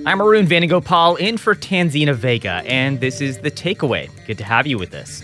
I'm Arun Venugopal in for Tanzina Vega, and this is The Takeaway. Good to have you with us.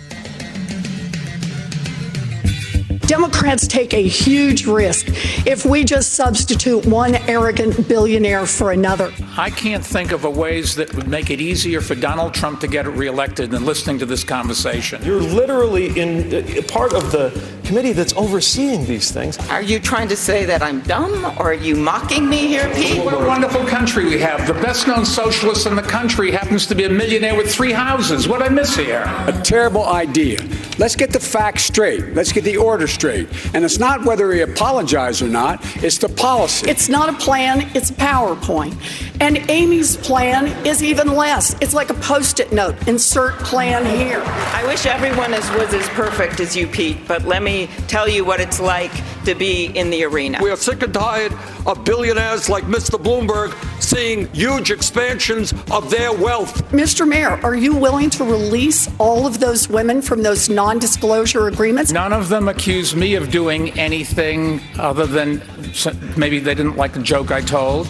Democrats take a huge risk if we just substitute one arrogant billionaire for another. I can't think of ways that would make it easier for Donald Trump to get reelected than listening to this conversation. You're literally in part of the committee that's overseeing these things. Are you trying to say that I'm dumb, or are you mocking me here, Pete? What a wonderful country we have. The best-known socialist in the country happens to be a millionaire with 3 houses. What I miss here? A terrible idea. Let's get the facts straight. Let's get the order straight. And it's not whether he apologized or not. It's the policy. It's not a plan. It's a PowerPoint. And Amy's plan is even less. It's like a Post-it note. Insert plan here. I wish everyone was as perfect as you, Pete, but let me tell you what it's like to be in the arena. We are sick and tired of billionaires like Mr. Bloomberg seeing huge expansions of their wealth. Mr. Mayor, are you willing to release all of those women from those non-disclosure agreements? None of them accuse me of doing anything other than maybe they didn't like the joke I told.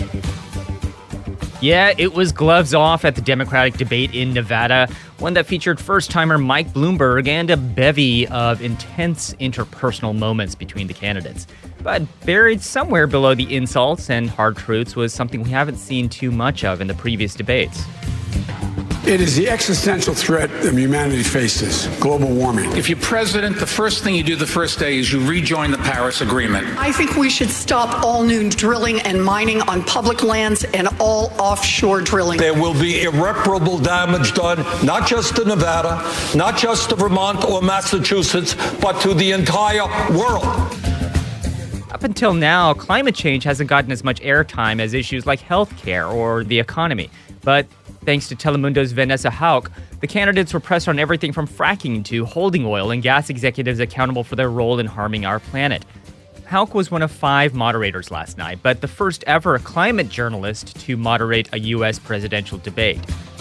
Yeah, it was gloves off at the Democratic debate in Nevada, one that featured first-timer Mike Bloomberg and a bevy of intense interpersonal moments between the candidates. But buried somewhere below the insults and hard truths was something we haven't seen too much of in the previous debates. It is the existential threat that humanity faces, global warming. If you're president, the first thing you do the first day is you rejoin the Paris Agreement. I think we should stop all new drilling and mining on public lands and all offshore drilling. There will be irreparable damage done, not just to Nevada, not just to Vermont or Massachusetts, but to the entire world. Up until now, climate change hasn't gotten as much airtime as issues like healthcare or the economy. But thanks to Telemundo's Vanessa Hauck, the candidates were pressed on everything from fracking to holding oil and gas executives accountable for their role in harming our planet. Hauck was one of 5 moderators last night, but the first ever climate journalist to moderate a U.S. presidential debate.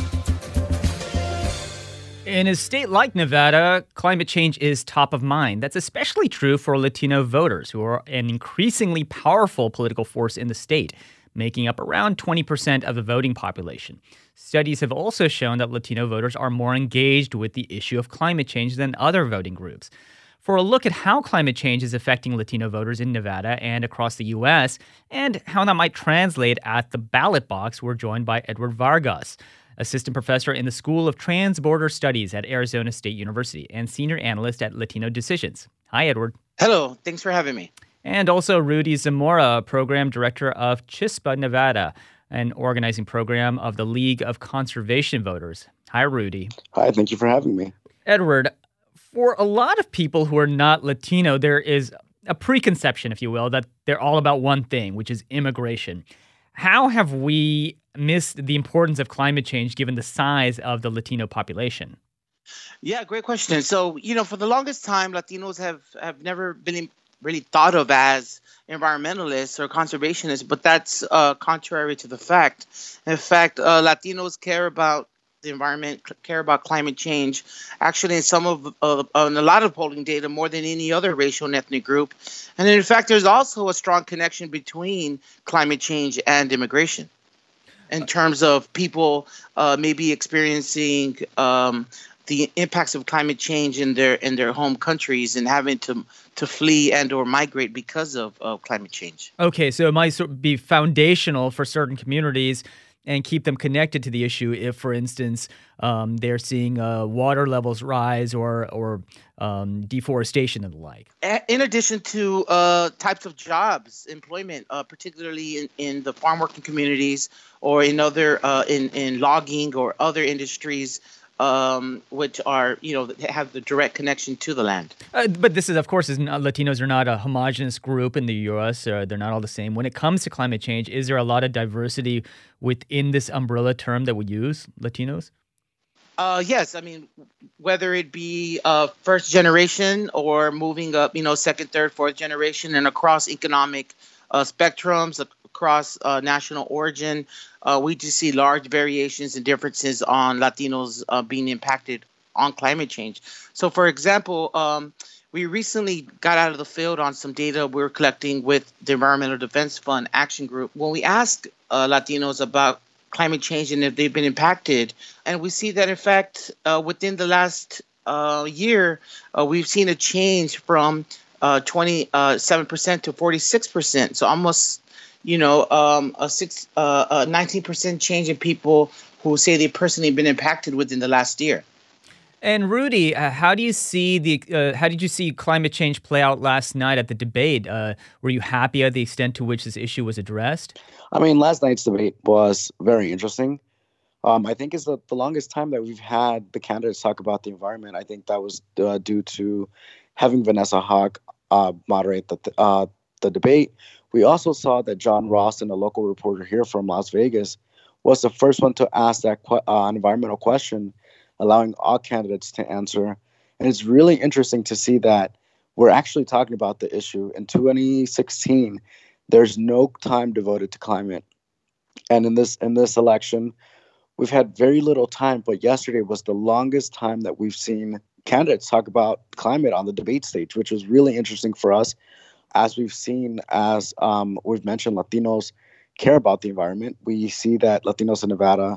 In a state like Nevada, climate change is top of mind. That's especially true for Latino voters, who are an increasingly powerful political force in the state, making up around 20% of the voting population. Studies have also shown that Latino voters are more engaged with the issue of climate change than other voting groups. For a look at how climate change is affecting Latino voters in Nevada and across the U.S., and how that might translate at the ballot box, we're joined by Edward Vargas, assistant professor in the School of Transborder Studies at Arizona State University and senior analyst at Latino Decisions. Hi, Edward. Hello. Thanks for having me. And also Rudy Zamora, program director of Chispa Nevada, an organizing program of the League of Conservation Voters. Hi, Rudy. Hi, thank you for having me. Edward, for a lot of people who are not Latino, there is a preconception, if you will, that they're all about one thing, which is immigration. How have we missed the importance of climate change given the size of the Latino population? Yeah, great question. So, for the longest time, Latinos have never been really thought of as environmentalists or conservationists, but that's contrary to the fact. In fact, Latinos care about the environment, care about climate change, actually in a lot of polling data more than any other racial and ethnic group. And in fact, there's also a strong connection between climate change and immigration in terms of people maybe experiencing the impacts of climate change in their home countries and having to flee and or migrate because of climate change. Okay, so it might sort of be foundational for certain communities and keep them connected to the issue if, for instance, they're seeing water levels rise or deforestation and the like. In addition to types of jobs, employment, particularly in the farm working communities or in other in logging or other industries, which are, have the direct connection to the land. But this is, of course, Latinos are not a homogenous group in the U.S. They're not all the same. When it comes to climate change, is there a lot of diversity within this umbrella term that we use, Latinos? Yes. I mean, whether it be first generation or moving up, second, third, fourth generation and across economic spectrums, across national origin, we do see large variations and differences on Latinos being impacted on climate change. So, for example, we recently got out of the field on some data we were collecting with the Environmental Defense Fund Action Group. When we asked Latinos about climate change and if they've been impacted. And we see that, in fact, within the last year, we've seen a change from 27% to 46%. So almost, a 19% change in people who say they've personally been impacted within the last year. And Rudy, how did you see climate change play out last night at the debate? Were you happy at the extent to which this issue was addressed? I mean, last night's debate was very interesting. I think it's the longest time that we've had the candidates talk about the environment. I think that was due to having Vanessa Hauck moderate the debate. We also saw that John Ross, a local reporter here from Las Vegas, was the first one to ask that environmental question, allowing all candidates to answer. And it's really interesting to see that we're actually talking about the issue. In 2016, there's no time devoted to climate. And in this election, we've had very little time, but yesterday was the longest time that we've seen candidates talk about climate on the debate stage, which was really interesting for us. As we've seen, as we've mentioned, Latinos care about the environment. We see that Latinos in Nevada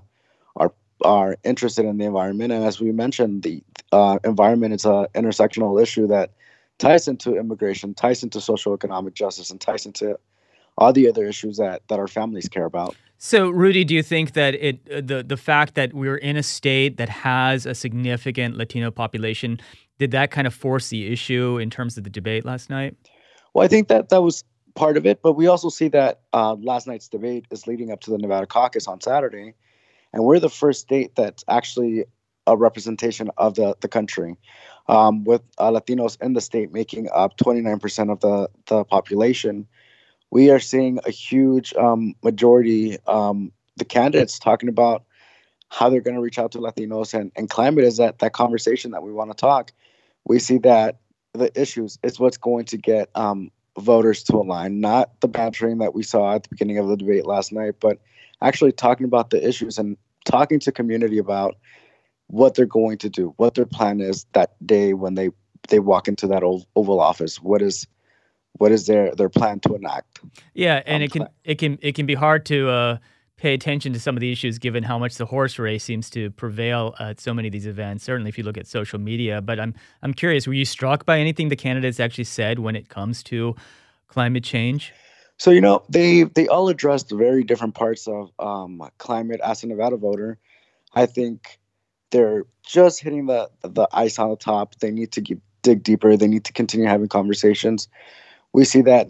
are interested in the environment. And as we mentioned, the environment is an intersectional issue that ties into immigration, ties into social economic justice, and ties into all the other issues that our families care about. So, Rudy, do you think that the fact that we're in a state that has a significant Latino population, did that kind of force the issue in terms of the debate last night? Well, I think that was part of it, but we also see that last night's debate is leading up to the Nevada caucus on Saturday. And we're the first state that's actually a representation of the country, with Latinos in the state making up 29% of the population. We are seeing a huge majority, the candidates talking about how they're going to reach out to Latinos, and climate is that conversation that we want to talk. We see that the issues is what's going to get voters to align, not the bantering that we saw at the beginning of the debate last night, but actually talking about the issues and talking to community about what they're going to do, what their plan is that day when they walk into that Oval Office. What is their plan to enact? Yeah, and it can be hard to pay attention to some of the issues given how much the horse race seems to prevail at so many of these events. Certainly, if you look at social media. But I'm curious, were you struck by anything the candidates actually said when it comes to climate change? So, they all addressed very different parts of climate. As a Nevada voter, I think they're just hitting the ice on the top. They need to dig deeper. They need to continue having conversations. We see that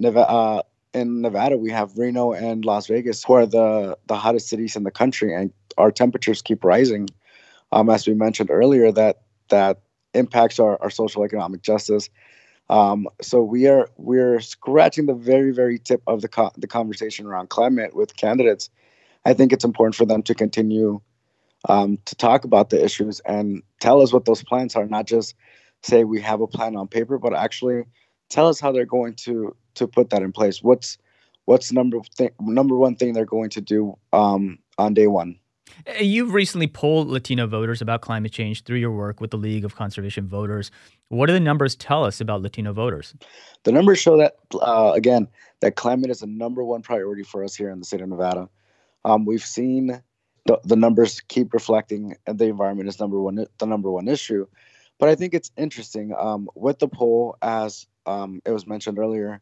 in Nevada, we have Reno and Las Vegas, who are the hottest cities in the country, and our temperatures keep rising. As we mentioned earlier, that impacts our social economic justice. So we're scratching the very, very tip of the conversation around climate with candidates. I think it's important for them to continue to talk about the issues and tell us what those plans are, not just say we have a plan on paper, but actually tell us how they're going to put that in place. What's number one thing they're going to do on day one? You've recently polled Latino voters about climate change through your work with the League of Conservation Voters. What do the numbers tell us about Latino voters? The numbers show that, again, that climate is the number one priority for us here in the state of Nevada. We've seen the numbers keep reflecting the environment is the number one issue. But I think it's interesting with the poll, as it was mentioned earlier,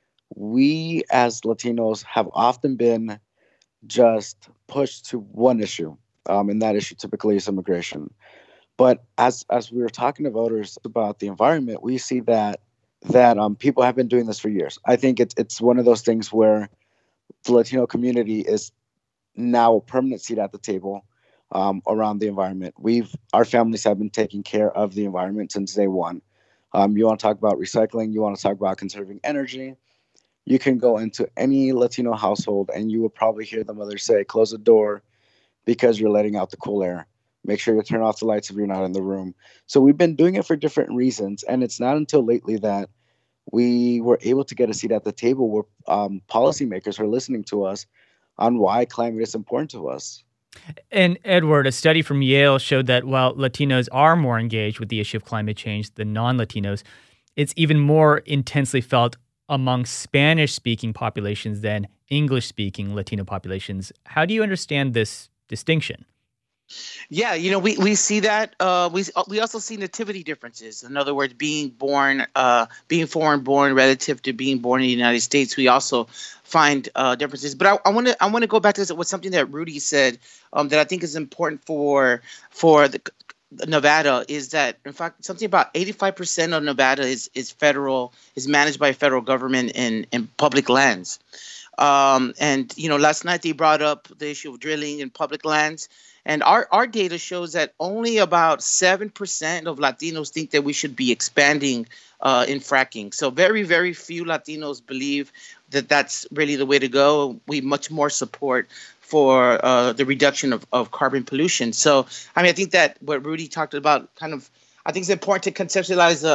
we as Latinos have often been just pushed to one issue, and that issue typically is immigration. But as we were talking to voters about the environment, we see that people have been doing this for years. I think it's one of those things where the Latino community is now a permanent seat at the table around the environment. Our families have been taking care of the environment since day one. You want to talk about recycling, you want to talk about conserving energy. You can go into any Latino household and you will probably hear the mother say, close the door because you're letting out the cool air. Make sure you turn off the lights if you're not in the room. So we've been doing it for different reasons. And it's not until lately that we were able to get a seat at the table where policymakers are listening to us on why climate is important to us. And Edward, a study from Yale showed that while Latinos are more engaged with the issue of climate change than non-Latinos, it's even more intensely felt among Spanish-speaking populations than English-speaking Latino populations. How do you understand this distinction. Yeah, we see that. We also see nativity differences. In other words, being foreign born relative to being born in the United States, we also find differences. But I want to go back to this with something that Rudy said that I think is important for the Nevada, is that in fact something about 85% of Nevada is managed by federal government in public lands. And last night they brought up the issue of drilling in public lands. And our data shows that only about 7% of Latinos think that we should be expanding in fracking. So very, very few Latinos believe that that's really the way to go. We much more support for the reduction of carbon pollution. So, I think that what Rudy talked about I think it's important to contextualize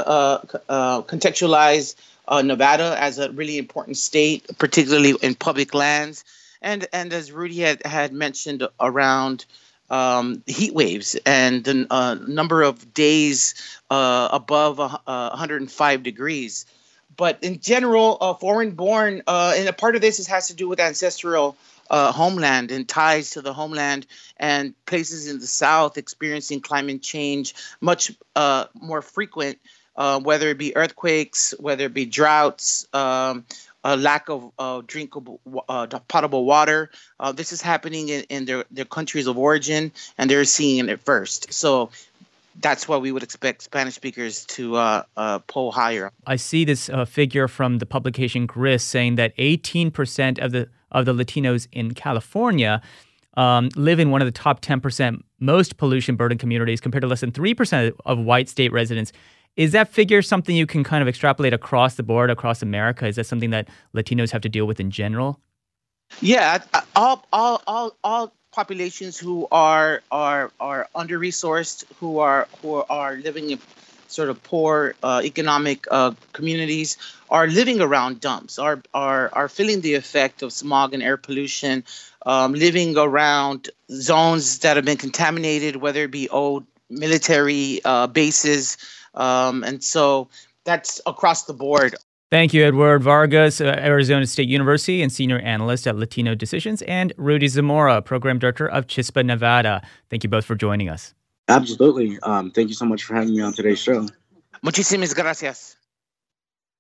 Nevada as a really important state, particularly in public lands. And as Rudy had mentioned around heat waves and the number of days above 105 degrees. But in general, foreign-born, and a part of this has to do with ancestral homeland and ties to the homeland, and places in the South experiencing climate change much more frequent, whether it be earthquakes, whether it be droughts, a lack of drinkable, potable water. This is happening in their countries of origin, and they're seeing it first. So that's why we would expect Spanish speakers to poll higher. I see this figure from the publication GRIS saying that 18% of the Latinos in California live in one of the top 10% most pollution burden communities, compared to less than 3% of white state residents. Is that figure something you can kind of extrapolate across the board, across America? Is that something that Latinos have to deal with in general? Yeah, all populations who are under-resourced, who are living in sort of poor economic communities, are living around dumps, are feeling the effect of smog and air pollution, living around zones that have been contaminated, whether it be old military bases. And so that's across the board. Thank you, Edward Vargas, Arizona State University and Senior Analyst at Latino Decisions, and Rudy Zamora, Program Director of Chispa Nevada. Thank you both for joining us. Absolutely. Thank you so much for having me on today's show. Muchísimas gracias.